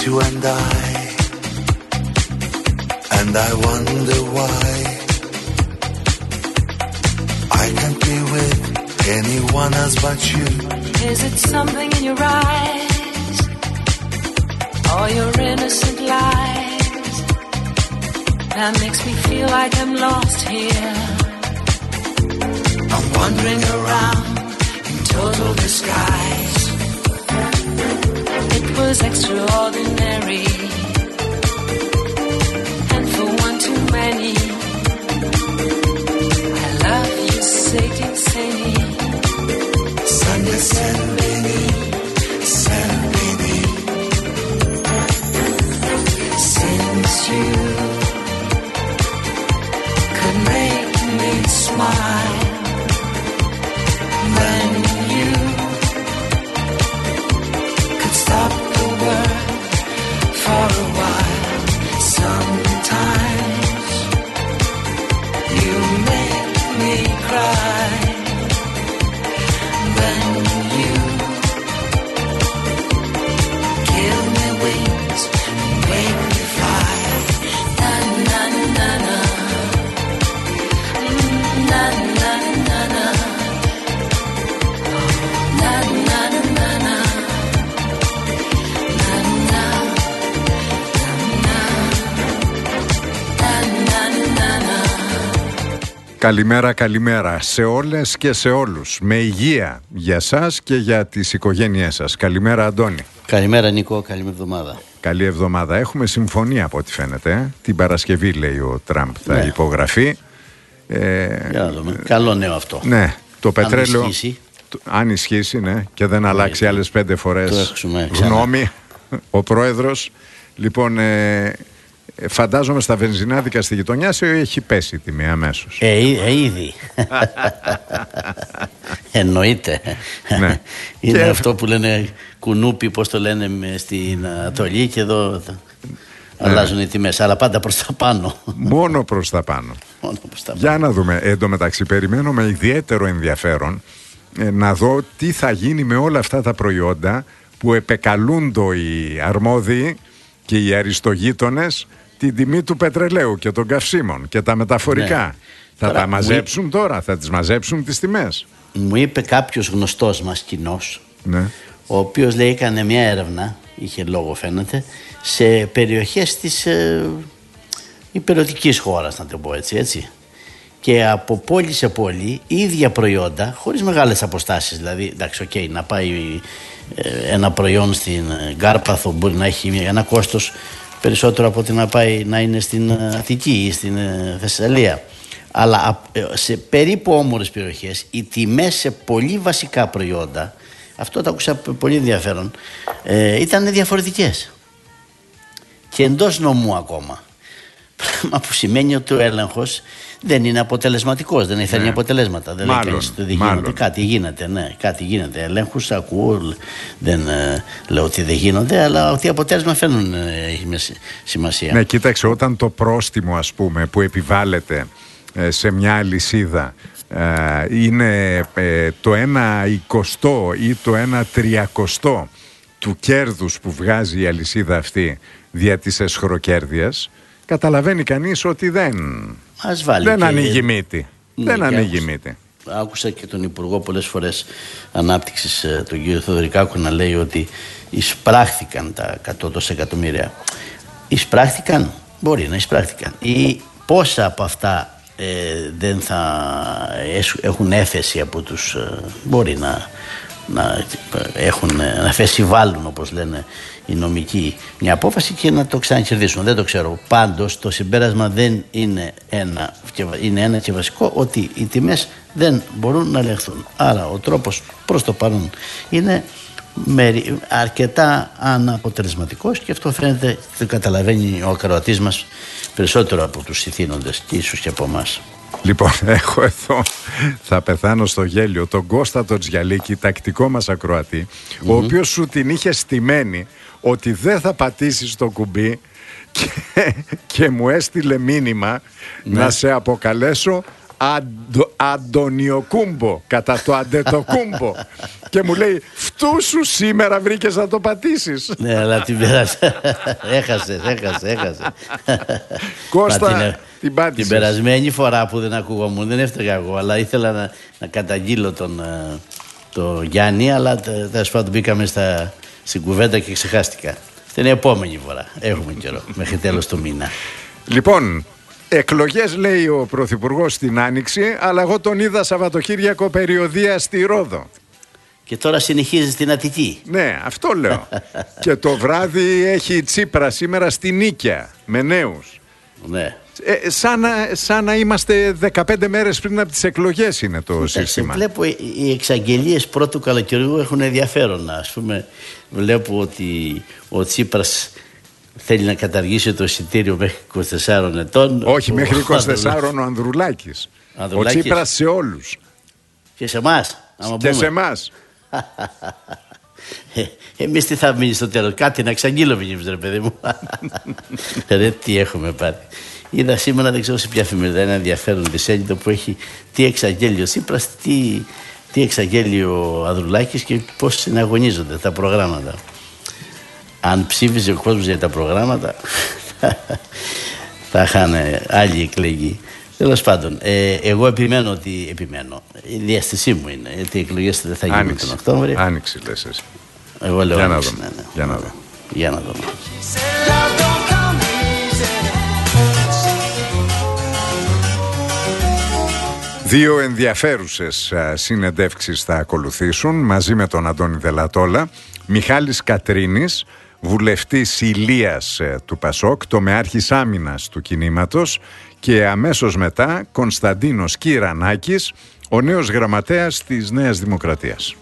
you and I wonder why I can't be with anyone else but you. Is it something in your eyes or your innocent lies that makes me feel like I'm lost here? I'm wandering around in total disguise. It was extraordinary, and for one too many. I love you, Satan, Sani. Sunday, Sambini, Sambini. Since you could make me smile, then you could stop the world for a while. Sometimes you make me cry, then you give me wings and make me fly. Na na na na, na na na na, na na na na na, na na na na. Καλημέρα, καλημέρα σε όλες και σε όλους. Με υγεία για σας και για τις οικογένειές σας. Καλημέρα, Αντώνη. Καλημέρα, Νίκο. Καλή εβδομάδα. Καλή εβδομάδα. Έχουμε συμφωνία από ό,τι φαίνεται. Την Παρασκευή, λέει ο Τραμπ, θα υπογραφεί. Για να δούμε. Καλό νέο αυτό. Ναι, το πετρέλαιο. Αν ισχύσει, ναι, και δεν αλλάξει άλλες 5 φορές ξανά γνώμη ο πρόεδρος. Λοιπόν, φαντάζομαι στα βενζινάδικα στη γειτονιά σου έχει πέσει η τιμή αμέσως. Ήδη. Εννοείται. Ναι. Είναι και αυτό που λένε κουνούπι, πώς το λένε στην Ανατολή, και εδώ αλλάζουν οι τιμές, αλλά πάντα προς τα πάνω. Μόνο προς τα πάνω. Για να δούμε. Εν τω μεταξύ, περιμένω με ιδιαίτερο ενδιαφέρον να δω τι θα γίνει με όλα αυτά τα προϊόντα που επεκαλούνται οι αρμόδιοι και οι αριστογείτονες την τιμή του πετρελαίου και των καυσίμων και τα μεταφορικά. Ναι. Θα τα μαζέψουν τώρα, θα τις μαζέψουν τις τιμές. Μου είπε κάποιος γνωστός μας κοινός, ναι, ο οποίος λέει έκανε μια έρευνα, είχε λόγο φαίνεται, σε περιοχές της υπηρετικής χώρας, να το πω έτσι. Και από πόλη σε πόλη, ίδια προϊόντα, χωρίς μεγάλες αποστάσεις. Δηλαδή, εντάξει, να πάει ένα προϊόν στην Κάρπαθο μπορεί να έχει ένα κόστος περισσότερο από ότι να πάει να είναι στην Αττική ή στην Θεσσαλία. Αλλά σε περίπου όμορες περιοχές, οι τιμές σε πολύ βασικά προϊόντα, αυτό το άκουσα πολύ ενδιαφέρον, ήταν διαφορετικές. Και εντός νομού ακόμα. Πράγμα που σημαίνει ότι ο έλεγχος δεν είναι αποτελεσματικός, δεν φέρνει αποτελέσματα. Δεν γίνεται. Κάτι γίνεται, ναι, κάτι γίνεται. Ελέγχους ακούω, δεν λέω ότι δεν γίνονται, αλλά ότι αποτέλεσμα φέρνουν έχει σημασία. Ναι, κοίταξε, όταν το πρόστιμο, ας πούμε, που επιβάλλεται σε μια αλυσίδα είναι το 1/20 ή το 1/30 του κέρδους που βγάζει η αλυσίδα αυτή δια της εσχροκέρδειας, καταλαβαίνει κανείς ότι δεν ανοίγει μύτη. Δεν ανοίγει μύτη. Άκουσα και τον Υπουργό πολλές φορές Ανάπτυξης, τον κύριο Θοδωρικάκου, να λέει ότι εισπράχθηκαν τα 100 εκατομμύρια. Εισπράχθηκαν, μπορεί να εισπράχθηκαν. Ή πόσα από αυτά δεν θα έχουν έφεση από τους, μπορεί να φεσιβάλουν, όπως λένε οι νομικοί, μια απόφαση και να το ξανακερδίσουν. Δεν το ξέρω. Πάντως το συμπέρασμα δεν είναι ένα και βασικό, ότι οι τιμές δεν μπορούν να ελεγχθούν. Άρα ο τρόπος προς το παρόν είναι αρκετά αναποτελεσματικός, και αυτό φαίνεται, το καταλαβαίνει ο ακροατής μας περισσότερο από τους ηθήνοντες και ίσως και από εμάς. Λοιπόν, έχω εδώ, θα πεθάνω στο γέλιο, τον Κώστα τον Τζιαλίκη, τακτικό μας ακροατή, ο οποίος σου την είχε στημένη ότι δεν θα πατήσεις το κουμπί και μου έστειλε μήνυμα να σε αποκαλέσω Αντωνιοκούμπο, κατά το Αντετοκούμπο, και μου λέει εαυτού σου σήμερα βρήκες να το πατήσεις. Ναι, αλλά την έχασε. Κώστα, την πάτησες. Την περασμένη φορά που δεν ακούγόμουν, δεν έφταιγα εγώ, αλλά ήθελα να καταγγείλω τον Γιάννη, αλλά τέλος πάντων μπήκαμε στην κουβέντα και ξεχάστηκα. Την επόμενη φορά. Έχουμε καιρό, μέχρι τέλος του μήνα. Λοιπόν, εκλογές λέει ο Πρωθυπουργός στην Άνοιξη, αλλά εγώ τον είδα Σαββατοκύριακο περιοδεία στη Ρόδο. Και τώρα συνεχίζει στην Αττική. Ναι, αυτό λέω. Και το βράδυ έχει Τσίπρα σήμερα στη Νίκαια με νέους. Ναι. Σαν να είμαστε 15 μέρες πριν από τις εκλογές είναι το σύστημα. Βλέπω οι εξαγγελίες πρώτου καλοκαιριού έχουν ενδιαφέρον. Ας πούμε, βλέπω ότι ο Τσίπρας θέλει να καταργήσει το εισιτήριο μέχρι 24 ετών. Όχι, μέχρι 24 ο Ανδρουλάκης. Ο Τσίπρας σε όλους. Και σε εμάς. Και σε εμάς. Εμείς τι θα μείνει στο τέλος? Κάτι να εξαγγείλουμε εμείς, ρε παιδί μου. Ρε, τι έχουμε πάρει. Είδα σήμερα, δεν ξέρω σε ποια εφημερίδα, ένα ενδιαφέρον δισέλιδο που έχει τι εξαγγέλει ο Τσίπρας, τι εξαγγέλει ο Ανδρουλάκης και πώς συναγωνίζονται τα προγράμματα. Αν ψήφιζε ο κόσμος για τα προγράμματα, θα είχαν άλλοι εκλεγεί. Τέλος πάντων, εγώ επιμένω. Η διαστησή μου είναι, γιατί οι εκλογές δεν θα γίνουν τον Οκτώβριο. Άνοιξη λες εσύ. Εγώ λέω άνοιξη. Για να δούμε. Δύο ενδιαφέρουσες συνεντεύξεις θα ακολουθήσουν μαζί με τον Αντώνη Δελατόλα. Μιχάλης Κατρίνης, βουλευτής Ηλίας του Πασόκ, τομεάρχης άμυνας του κινήματος, και αμέσως μετά Κωνσταντίνος Κυρανάκης, ο νέος γραμματέας της Νέας Δημοκρατίας.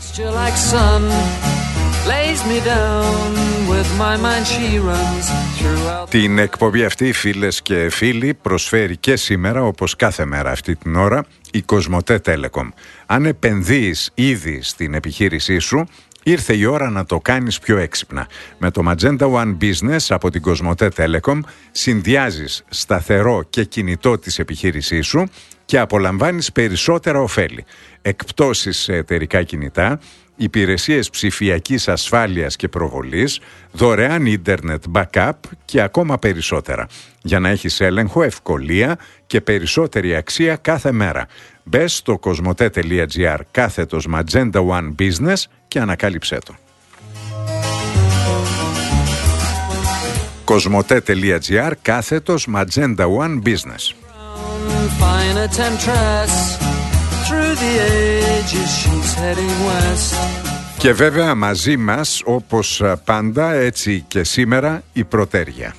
Την εκπομπή αυτή, φίλες και φίλοι, προσφέρει και σήμερα, όπως κάθε μέρα αυτή την ώρα, η Κοσμοτέ Telecom. Αν επενδύεις ήδη στην επιχείρησή σου, ήρθε η ώρα να το κάνεις πιο έξυπνα. Με το Magenta One Business από την Κοσμοτέ Telecom συνδυάζεις σταθερό και κινητό της επιχείρησής σου και απολαμβάνεις περισσότερα ωφέλη. Εκπτώσεις σε εταιρικά κινητά, υπηρεσίες ψηφιακής ασφάλειας και προβολής, δωρεάν ίντερνετ backup και ακόμα περισσότερα. Για να έχεις έλεγχο, ευκολία και περισσότερη αξία κάθε μέρα. Μπες στο cosmote.gr Magenta One Business και ανακάλυψέ το. cosmote.gr Magenta One Business. Και βέβαια μαζί μας, όπως πάντα, έτσι και σήμερα, η Πρωτέρια.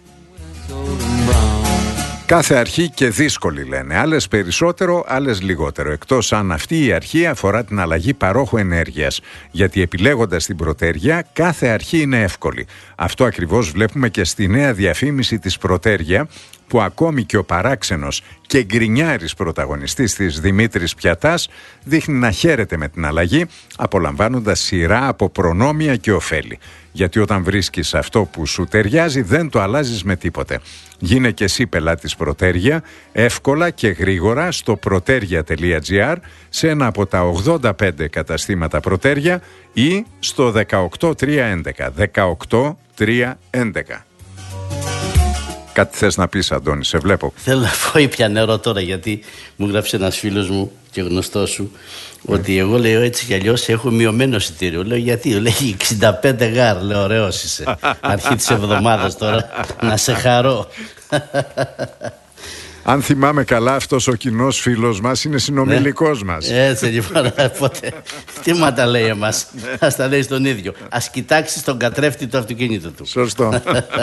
Κάθε αρχή και δύσκολη λένε, άλλες περισσότερο, άλλες λιγότερο, εκτός αν αυτή η αρχή αφορά την αλλαγή παρόχου ενέργειας, γιατί επιλέγοντας την Πρωτέρια κάθε αρχή είναι εύκολη. Αυτό ακριβώς βλέπουμε και στη νέα διαφήμιση της Πρωτέρια, που ακόμη και ο παράξενος και γκρινιάρης πρωταγωνιστής της Δημήτρης Πιατάς δείχνει να χαίρεται με την αλλαγή, απολαμβάνοντας σειρά από προνόμια και ωφέλη. Γιατί όταν βρίσκεις αυτό που σου ταιριάζει δεν το αλλάζεις με τίποτε. Γίνε και εσύ πελάτης Πρωτέρια, εύκολα και γρήγορα στο proteria.gr, σε ένα από τα 85 καταστήματα Πρωτέρια ή στο 18311. 18311. Κάτι θες να πεις, Αντώνη, σε βλέπω. Θέλω να πω ήπια νερό τώρα, γιατί μου γράψε ένας φίλος μου και γνωστός σου ότι εγώ, λέω, έτσι κι αλλιώς έχω μειωμένο εισιτήριο. Λέω, γιατί? Λέει 65 γάρ. Λέω, ωραίος είσαι. Αρχή της εβδομάδας τώρα, να σε χαρώ. Αν θυμάμαι καλά, αυτός ο κοινός φίλος μας είναι συνομιλικός μας. Έτσι λοιπόν, οπότε τι μα τα λέει εμάς? Ας τα λέει στον ίδιο. Ας κοιτάξει τον καθρέφτη του αυτοκίνητου του. Σωστό.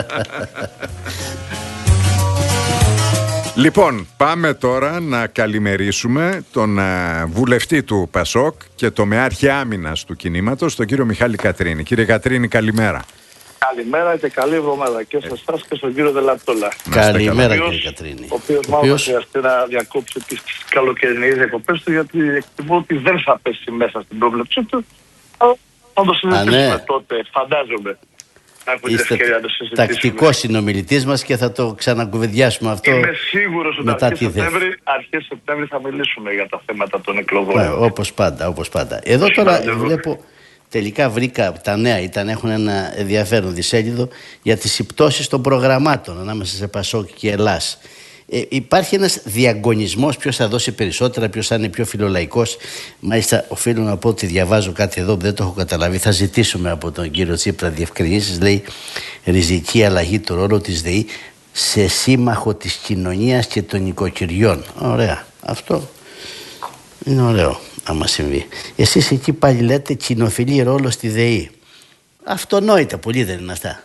Λοιπόν, πάμε τώρα να καλημερίσουμε τον βουλευτή του Πασόκ και τομεάρχη άμυνας του κινήματος, τον κύριο Μιχάλη Κατρίνη. Κύριε Κατρίνη, καλημέρα. Καλημέρα και καλή εβδομάδα και σε εσάς και στον κύριο Δελατόλα. Καλημέρα, κύριε Κατρίνη. Ο οποίος μάλλον χρειαστεί να διακόψει τις καλοκαιρινές διακοπές του, γιατί εκτιμώ ότι δεν θα πέσει μέσα στην πρόβλεψή του. Θα το συζητήσουμε τότε, φαντάζομαι. Είστε τακτικός συνομιλητής μας και θα το ξανακουβεντιάσουμε αυτό. Είμαι σίγουρος ότι αρχές Σεπτέμβρη θα μιλήσουμε για τα θέματα των εκλογών. Όπως πάντα, όπως πάντα. Εδώ τώρα βλέπω τελικά βρήκα τα νέα, έχουν ένα ενδιαφέρον δισέλιδο για τις συμπτώσεις των προγραμμάτων ανάμεσα σε Πασόκ και Ελλάς. Υπάρχει ένας διαγωνισμός ποιος θα δώσει περισσότερα, ποιος θα είναι πιο φιλολαϊκός. Μάλιστα οφείλω να πω ότι διαβάζω κάτι εδώ που δεν το έχω καταλάβει. Θα ζητήσουμε από τον κύριο Τσίπρα διευκρινήσεις. Λέει ριζική αλλαγή του ρόλου της ΔΕΗ σε σύμμαχο της κοινωνίας και των οικοκυριών. Ωραία. Αυτό είναι ωραίο άμα συμβεί. Εσείς εκεί πάλι λέτε κοινοφιλή ρόλο στη ΔΕΗ. Αυτονόητα πολύ δεν είναι αυτά?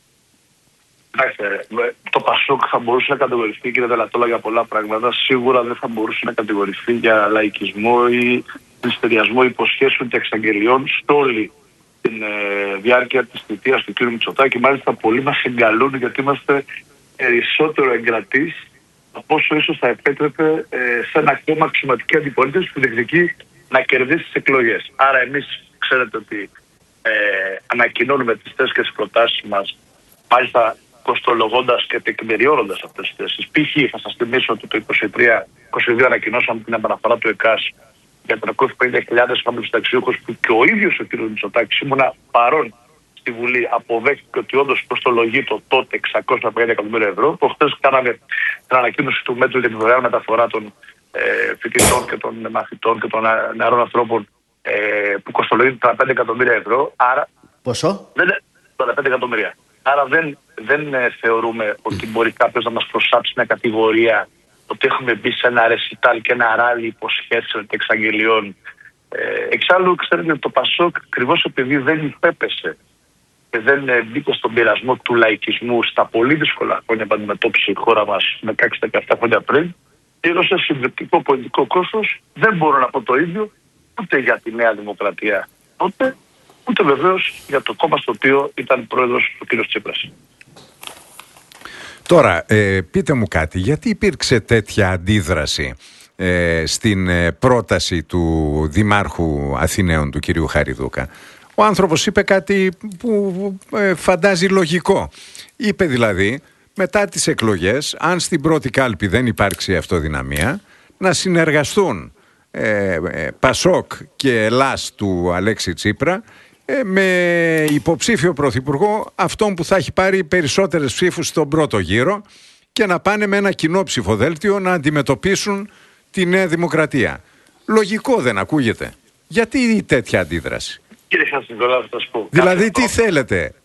Το Πασόκ θα μπορούσε να κατηγορηθεί, κύριε Δελατόλα, για πολλά πράγματα. Σίγουρα δεν θα μπορούσε να κατηγορηθεί για λαϊκισμό ή μυστηριασμό υποσχέσεων και εξαγγελιών σε όλη τη διάρκεια της θητείας του κ. Μητσοτάκη. Μάλιστα, πολλοί μας εγκαλούν γιατί είμαστε περισσότερο εγκρατείς από όσο ίσως θα επέτρεπε σε ένα κόμμα αξιωματική αντιπολίτευση που διεκδικεί να κερδίσει τις εκλογές. Άρα, εμείς ξέρετε ότι ανακοινώνουμε τις θέσεις και τις προτάσεις μας, μάλιστα κοστολογώντας και τεκμηριώνοντας αυτές τις θέσεις. Π.χ. θα σας θυμίσω ότι το 2022 ανακοινώσαμε την επαναφορά του ΕΚΑΣ για 350.000 χαμηλοσταξιούχους που και ο ίδιος ο κ. Μητσοτάκης ήμουνα παρόν στη Βουλή, αποδέχτηκε ότι όντως κοστολογεί το τότε 650 εκατομμύρια ευρώ. Προχθές κάναμε την ανακοίνωση του μέτρου για την δωρεάν μεταφορά των φοιτητών και των μαθητών και των νεαρών ανθρώπων που κοστολογεί 35 εκατομμύρια ευρώ. Άρα, πόσο? 35 εκατομμύρια. Άρα δεν θεωρούμε ότι μπορεί κάποιος να μας προσάψει μια κατηγορία ότι έχουμε μπει σε ένα ρεσιτάλ και ένα ράλι υποσχέσεων και εξαγγελιών. Εξάλλου, ξέρετε ότι το Πασόκ, ακριβώς επειδή δεν υπέπεσε και δεν μπήκε στον πειρασμό του λαϊκισμού στα πολύ δύσκολα χρόνια που αντιμετώπισε η χώρα μας 16-17 χρόνια πριν, πλήρωσε συντριπτικό πολιτικό κόστος. Δεν μπορώ να πω το ίδιο ούτε για τη Νέα Δημοκρατία τότε, ούτε βεβαίως για το κόμμα στο οποίο ήταν πρόεδρος ο κ. Τσίπρας. Τώρα, πείτε μου κάτι, γιατί υπήρξε τέτοια αντίδραση στην πρόταση του Δημάρχου Αθηναίων, του κ. Χαριδούκα? Ο άνθρωπος είπε κάτι που φαντάζει λογικό. Είπε δηλαδή, μετά τις εκλογές, αν στην πρώτη κάλπη δεν υπάρξει αυτοδυναμία, να συνεργαστούν Πασόκ και Ελλάς του Αλέξη Τσίπρα με υποψήφιο πρωθυπουργό αυτόν που θα έχει πάρει περισσότερες ψήφους στον πρώτο γύρο και να πάνε με ένα κοινό ψηφοδέλτιο να αντιμετωπίσουν τη Νέα Δημοκρατία. Λογικό δεν ακούγεται? Γιατί τέτοια αντίδραση? Κύριε Χατζηδόλα, θα σας πω. Δηλαδή τι θέλετε?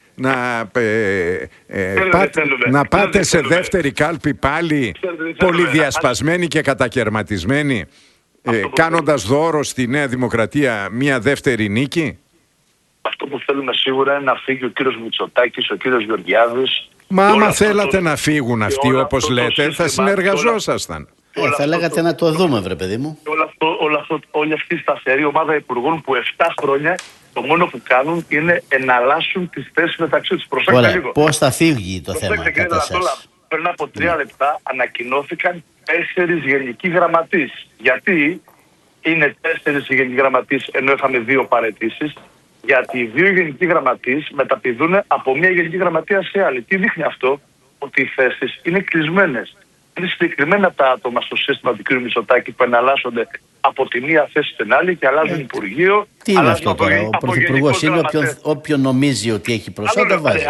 Να πάτε σε δεύτερη κάλπη πάλι πολυδιασπασμένοι και κατακαιρματισμένοι, κάνοντας δώρο στη Νέα Δημοκρατία μια δεύτερη νίκη? Αυτό που θέλουμε σίγουρα είναι να φύγει ο κύριος Μητσοτάκης, ο κύριος Γεωργιάδης. Μα άμα θέλατε να φύγουν αυτοί όπως λέτε, θα συνεργαζόσασταν. Θα λέγατε να το δούμε, βρε παιδί μου. Όλη αυτή η σταθερή ομάδα υπουργών που 7 χρόνια το μόνο που κάνουν είναι εναλλάσσουν τις θέσεις μεταξύ τους. Προσέξτε λίγο. Πώς θα φύγει το θέμα κατά εσάς? Πριν από 3 λεπτά ανακοινώθηκαν 4 γενικοί γραμματείς. Γιατί είναι 4 γενικοί γραμματείς ενώ είχαμε 2 παραιτήσεις? Γιατί οι 2 γενικοί γραμματείς μεταπηδούν από μια γενική γραμματεία σε άλλη. Τι δείχνει αυτό? Ότι οι θέσεις είναι κλεισμένες. Είναι συγκεκριμένα τα άτομα στο σύστημα του κ. Μητσοτάκη που εναλλάσσονται από τη μία θέση στην άλλη και αλλάζουν υπουργείο. Τι είναι αυτό τώρα? Ο πρωθυπουργός είναι όποιον νομίζει ότι έχει προσόντα βάζει.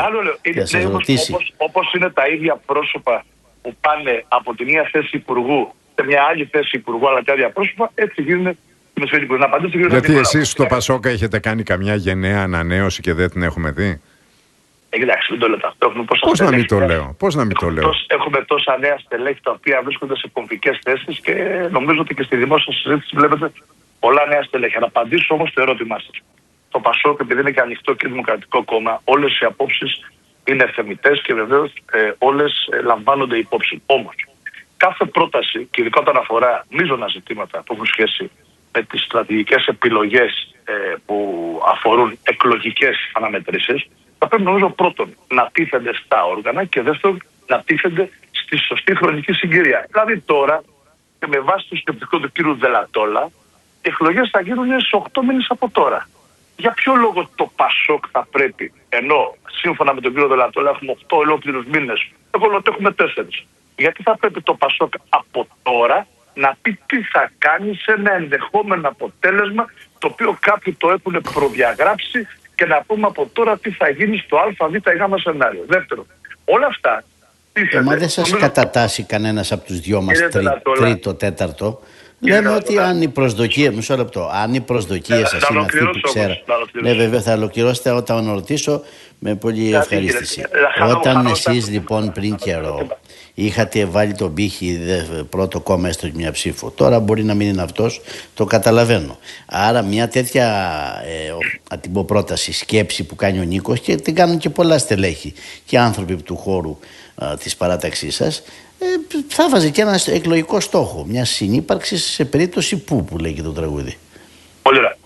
Όπως είναι τα ίδια πρόσωπα που πάνε από τη μία θέση υπουργού σε μια άλλη θέση υπουργού, αλλά τα ίδια πρόσωπα, έτσι γίνουν. Γιατί εσείς στο Πασόκα έχετε κάνει καμιά γενναία ανανέωση και δεν την έχουμε δει? Εντάξει, μην το λέτε αυτό. Πώς να μην το λέω? Έχουμε τόσα νέα στελέχη τα οποία βρίσκονται σε κομβικές θέσεις και νομίζω ότι και στη δημόσια συζήτηση βλέπετε πολλά νέα στελέχη. Να απαντήσω όμως το ερώτημά σας. Το Πασόκ, επειδή είναι και ανοιχτό και δημοκρατικό κόμμα, όλες οι απόψεις είναι θεμιτές και βεβαίως όλες λαμβάνονται υπόψη. Όμως, κάθε πρόταση, και ειδικά όταν αφορά μείζωνα ζητήματα που έχουν σχέση με τις στρατηγικές επιλογές που αφορούν εκλογικές αναμετρήσεις, θα πρέπει νομίζω πρώτον να τίθενται στα όργανα και δεύτερον να τίθενται στη σωστή χρονική συγκυρία. Δηλαδή τώρα, και με βάση το σκεπτικό του κ. Δελατόλα, οι εκλογές θα γίνουν σε 8 μήνες από τώρα. Για ποιο λόγο το Πασόκ θα πρέπει, ενώ σύμφωνα με τον κ. Δελατόλα έχουμε 8 ολόκληρους μήνες, εγώ λέω ότι έχουμε 4. Γιατί θα πρέπει το Πασόκ από τώρα να πει τι θα κάνει σε ένα ενδεχόμενο αποτέλεσμα το οποίο κάποιοι το έχουν προδιαγράψει και να πούμε από τώρα τι θα γίνει στο α, β ή γ σενάριο. Δεύτερον, όλα αυτά... Μα δεν σας κατατάσσει κανένας από τους δυο μας τρίτο, τέταρτο? Λέμε ότι αν οι προσδοκίες, μισό λεπτό, αν οι προσδοκίες σας είναι αυτοί που ξέρω. Ναι, βέβαια, θα ολοκληρώσετε όταν ρωτήσω, με πολύ ευχαρίστηση. Όταν εσείς λοιπόν πριν καιρό είχατε βάλει τον πύχη πρώτο κόμμα έστω και μια ψήφο, τώρα μπορεί να μην είναι αυτός, το καταλαβαίνω. Άρα μια τέτοια την πω πρόταση, σκέψη που κάνει ο Νίκος, και την κάνουν και πολλά στελέχη και άνθρωποι του χώρου της παράταξής σας, θα βάζει και ένα εκλογικό στόχο μια συνύπαρξη σε περίπτωση που λέγει το τραγούδι. Πολύ ωραία.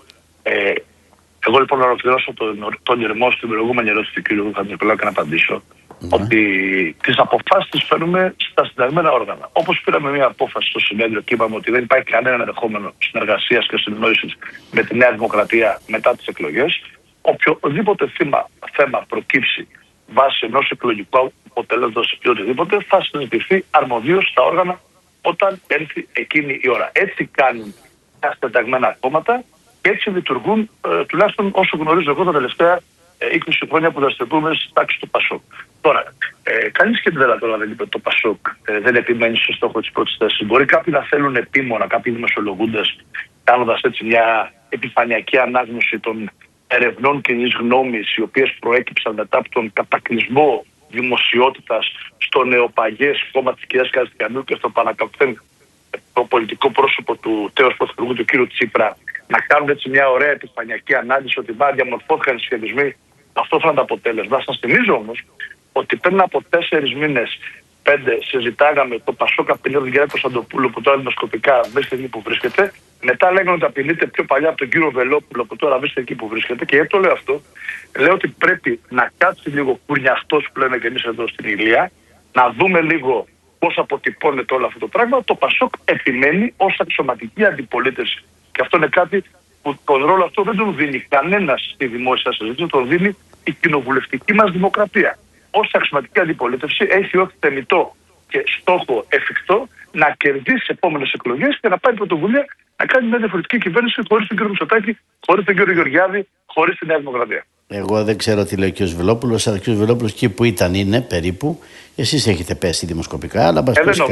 Εγώ λοιπόν να ολοκληρώσω τον ηρμό στην προηγούμενη ερώτηση του κ. Χατζηνικολάου και να απαντήσω ότι τις αποφάσεις τις φέρνουμε στα συνταγμένα όργανα. Όπως πήραμε μια απόφαση στο συνέδριο και είπαμε ότι δεν υπάρχει κανένα ενδεχόμενο συνεργασίας και συνεννόησης με τη Νέα Δημοκρατία μετά τις εκλογές, οποιοδήποτε θέμα προκύψει βάσει ενός εκλογικού αποτέλεσματος ή οτιδήποτε θα συζητηθεί αρμοδίως στα όργανα όταν έρθει εκείνη η ώρα. Έτσι κάνουν τα συνταγμένα κόμματα και έτσι λειτουργούν τουλάχιστον όσο γνωρίζω εγώ τα τελευταία 20 χρόνια που δραστηριοποιούμε στη τάξη του ΠΑΣΟΚ. Τώρα, κανείς και την τώρα δεν είπε ότι το ΠΑΣΟΚ δεν επιμένει στο στόχο της πρώτης θέσης. Μπορεί κάποιοι να θέλουν επίμονα, κάποιοι δημοσιολογούντες, κάνοντας έτσι μια επιφανειακή ανάγνωση των ερευνών κοινής γνώμης, οι οποίες προέκυψαν μετά από τον κατακλυσμό δημοσιότητας στο νεοπαγές κόμμα της κυρίας Καριστιανού και στο πανακαπτέν το πολιτικό πρόσωπο του τέος πρωθυπουργού του κ. Τσίπρα, να κάνουν έτσι μια ωραία επιφανειακή ανάλυση ότι διαμορφώθηκαν οι σχετισμοί. Αυτό θα είναι το αποτέλεσμα. Σας θυμίζω όμως ότι πριν από 4 μήνες, 5, συζητάγαμε το ΠΑΣΟΚ απειλεί τον κ. Κωνσταντοπούλου που τώρα δημοσκοπικά βρίσκεται εκεί που βρίσκεται. Μετά λέγανε ότι απειλείται πιο παλιά από τον κύριο Βελόπουλο που τώρα βρίσκεται εκεί που βρίσκεται. Και γιατί το λέω αυτό? Λέω ότι πρέπει να κάτσει λίγο κουρνιαχτός που λέμε και εμείς εδώ στην Ηλία, να δούμε λίγο πώς αποτυπώνεται όλο αυτό το πράγμα. Το ΠΑΣΟΚ επιμένει ως αξιωματική αντιπολίτευση. Και αυτό είναι κάτι που τον ρόλο αυτό δεν τον δίνει κανένας στη δημόσια συζήτηση, τον δίνει η κοινοβουλευτική μας δημοκρατία. Ως αξιωματική αντιπολίτευση έχει ως θεμιτό και στόχο εφικτό να κερδίσει επόμενες εκλογές και να πάρει πρωτοβουλία να κάνει μια διαφορετική κυβέρνηση χωρίς τον κύριο Μητσοτάκη, χωρίς τον κύριο Γεωργιάδη, χωρίς τη Νέα Δημοκρατία. Εγώ δεν ξέρω τι λέει ο κ. Βελόπουλος, αλλά ο κ. Βελόπουλος εκεί που ήταν είναι περίπου. Εσείς έχετε πέσει δημοσκοπικά, αλλά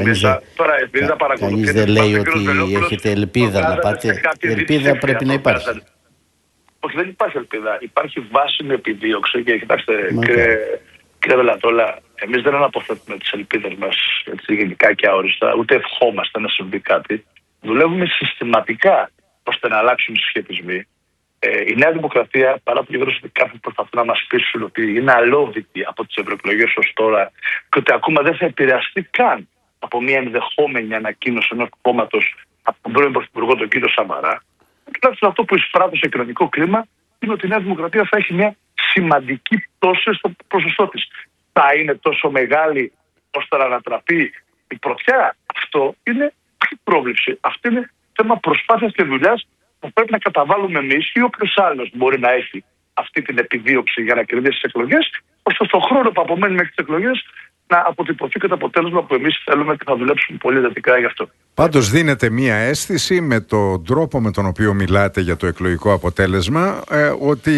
κανείς δεν λέει ότι έχετε ελπίδα να πάτε. Η ελπίδα πρέπει να υπάρχει. Όχι, δεν υπάρχει ελπίδα. Υπάρχει βάσιμη επιδίωξη και κοιτάξτε, κύριε Βελατόλα, εμείς δεν αναποθέτουμε τις ελπίδες μας έτσι, γενικά και αόριστα, ούτε ευχόμαστε να συμβεί κάτι. Δουλεύουμε συστηματικά ώστε να αλλάξουν οι συσχετισμοί. Η Νέα Δημοκρατία, παρά το γεγονός ότι κάποιοι προσπαθούν να μας πείσουν ότι είναι αλόβητη από τις ευρωεκλογές ως τώρα και ότι ακόμα δεν θα επηρεαστεί καν από μια ενδεχόμενη ανακοίνωση ενός κόμματος από τον πρώην Πρωθυπουργό τον κύριο Σαμαρά, τουλάχιστον αυτό που εισπράττει στο κοινωνικό κλίμα είναι ότι η Νέα Δημοκρατία θα έχει μια σημαντική πτώση στο ποσοστό της. Θα είναι τόσο μεγάλη ώστε να ανατραπεί η πρωτιά? Αυτό είναι πρόβλεψη. Αυτό είναι θέμα προσπάθειας και δουλειάς που πρέπει να καταβάλουμε εμείς ή όποιος άλλος μπορεί να έχει αυτή την επιδίωξη για να κερδίσει τις εκλογές, ώστε στον χρόνο που απομένει μέχρι τις εκλογές να αποτυπωθεί και το αποτέλεσμα που εμείς θέλουμε και θα δουλέψουμε πολύ εντατικά γι' αυτό. Πάντως δίνεται μία αίσθηση με τον τρόπο με τον οποίο μιλάτε για το εκλογικό αποτέλεσμα ότι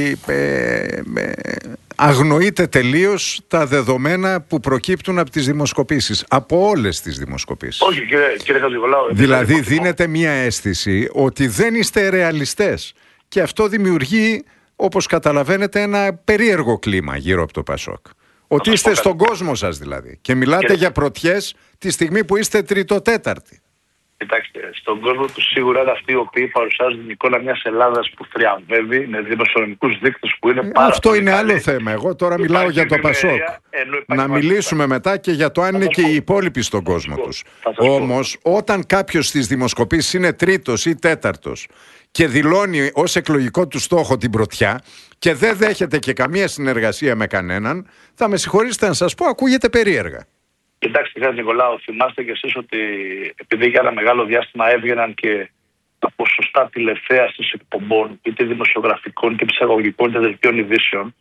αγνοείτε τελείως τα δεδομένα που προκύπτουν από τις δημοσκοπήσεις, από όλες τις δημοσκοπήσεις. Όχι κύριε Χατζηνικολάου. Δηλαδή δίνεται μία αίσθηση ότι δεν είστε ρεαλιστές και αυτό δημιουργεί, όπως καταλαβαίνετε, ένα περίεργο κλίμα γύρω από το ΠΑΣΟΚ. Ότι είστε στον κόσμο σας δηλαδή και μιλάτε για πρωτιές τη στιγμή που είστε τριτοτέταρτοι. Κοιτάξτε, στον κόσμο του σίγουρα είναι αυτοί οι οποίοι παρουσιάζουν την εικόνα μιας Ελλάδας που θριαμβεύει με δημοσιονομικούς δείκτες που είναι πάρα αυτό πολύ είναι καλή. άλλο θέμα. Εγώ τώρα μιλάω για το ΠΑΣΟΚ. Να μιλήσουμε μετά και για το αν είναι και οι υπόλοιποι στον κόσμο τους. Όμως όταν κάποιος στις δημοσκοπήσεις είναι τρίτος ή τέταρτος και δηλώνει ως εκλογικό του στόχο την πρωτιά και δεν δέχεται και καμία συνεργασία με κανέναν, θα με συγχωρήσετε να σας πω, ακούγεται περίεργα. Κοιτάξτε, κύριε Νικολάου, θυμάστε κι εσείς ότι επειδή για ένα μεγάλο διάστημα έβγαιναν και τα ποσοστά τηλεθέασης εκπομπών, είτε δημοσιογραφικών και ψυχαγωγικών και δελτίων ειδήσεων,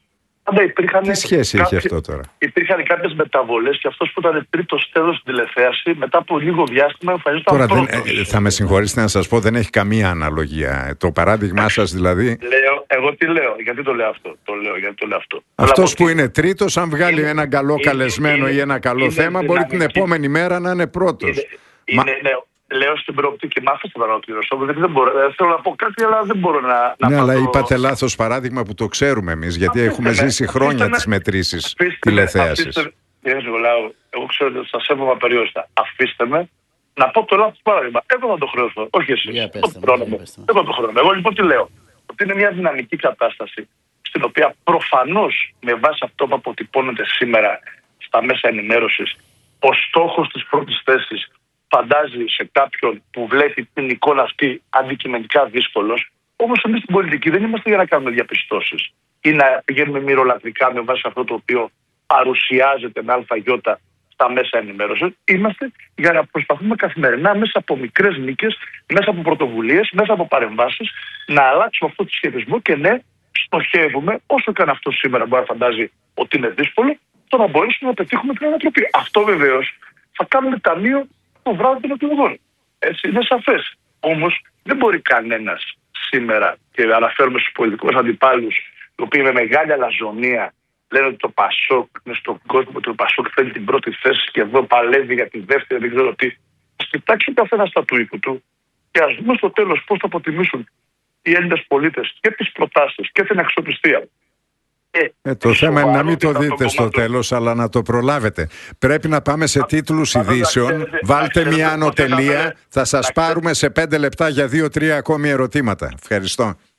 Πάντα υπήρχαν. Τι σχέση έχει αυτό τώρα? Υπήρχαν κάποιες μεταβολές και αυτός που ήταν τρίτος τέλος στην τηλεθέαση, μετά από λίγο διάστημα εμφανίζονταν Τώρα πρώτος. θα με συγχωρήσετε να σας πω, δεν έχει καμία αναλογία. Το παράδειγμά σας δηλαδή. Εγώ τι λέω, γιατί το λέω αυτό. Γιατί το λέω αυτό. Αυτός που είναι τρίτος, αν βγάλει ένα καλό καλεσμένο ή ένα καλό θέμα, μπορεί την επόμενη μέρα να είναι πρώτος. Λέω στην προοπτική, μ' άφησε να ολοκληρώσω. Δεν θέλω να πω κάτι, αλλά δεν μπορώ να. Ναι, αλλά είπατε λάθος παράδειγμα που το ξέρουμε εμείς, γιατί έχουμε ζήσει χρόνια τις μετρήσεις τηλεθέασης. Κύριε Νικολάου, εγώ ξέρω ότι σας σέβομαι απεριόριστα. Αφήστε με να πω το λάθος παράδειγμα. Εγώ θα το χρεώσω, όχι εσείς. Εγώ το χρεώνω. Εγώ λοιπόν τι λέω? Ότι είναι μια δυναμική κατάσταση στην οποία προφανώς με βάση αυτό που αποτυπώνεται σήμερα στα μέσα ενημέρωσης, ο στόχος της πρώτης θέσης φαντάζει σε κάποιον που βλέπει την εικόνα αυτή αντικειμενικά δύσκολος. Όμως εμείς στην πολιτική δεν είμαστε για να κάνουμε διαπιστώσεις ή να πηγαίνουμε μυρολατρικά με βάση αυτό το οποίο παρουσιάζεται με αλφαγιώτα στα μέσα ενημέρωσης. Είμαστε για να προσπαθούμε καθημερινά μέσα από μικρές νίκες, μέσα από πρωτοβουλίες, μέσα από παρεμβάσεις να αλλάξουμε αυτό το σχετισμό και ναι, στοχεύουμε, όσο και αν αυτό σήμερα μπορεί να φαντάζει ότι είναι δύσκολο, το να μπορέσουμε να πετύχουμε την ανατροπή. Αυτό βεβαίως θα κάνουμε ταμείο το βράδυ των εκλογών. Έτσι είναι σαφές. Όμως δεν μπορεί κανένας σήμερα, και αναφέρουμε στους πολιτικούς αντιπάλους, οι οποίοι με μεγάλη αλαζονία λένε ότι το Πασόκ είναι στον κόσμο, ότι το Πασόκ θέλει την πρώτη θέση και εδώ παλεύει για τη δεύτερη, δεν ξέρω τι. Ας κοιτάξει ο καθένας στα του οίκου του και ας δούμε στο τέλος πώς θα αποτιμήσουν οι Έλληνες πολίτες και τις προτάσεις και την αξιοπιστία. Το θέμα είναι να μην το δείτε στο τέλος, αλλά να το προλάβετε. Πρέπει να πάμε σε τίτλους ειδήσεων. Βάλτε μια ανωτελεία. Θα σας πάρουμε σε 5 λεπτά για 2-3 ακόμη ερωτήματα. Ευχαριστώ.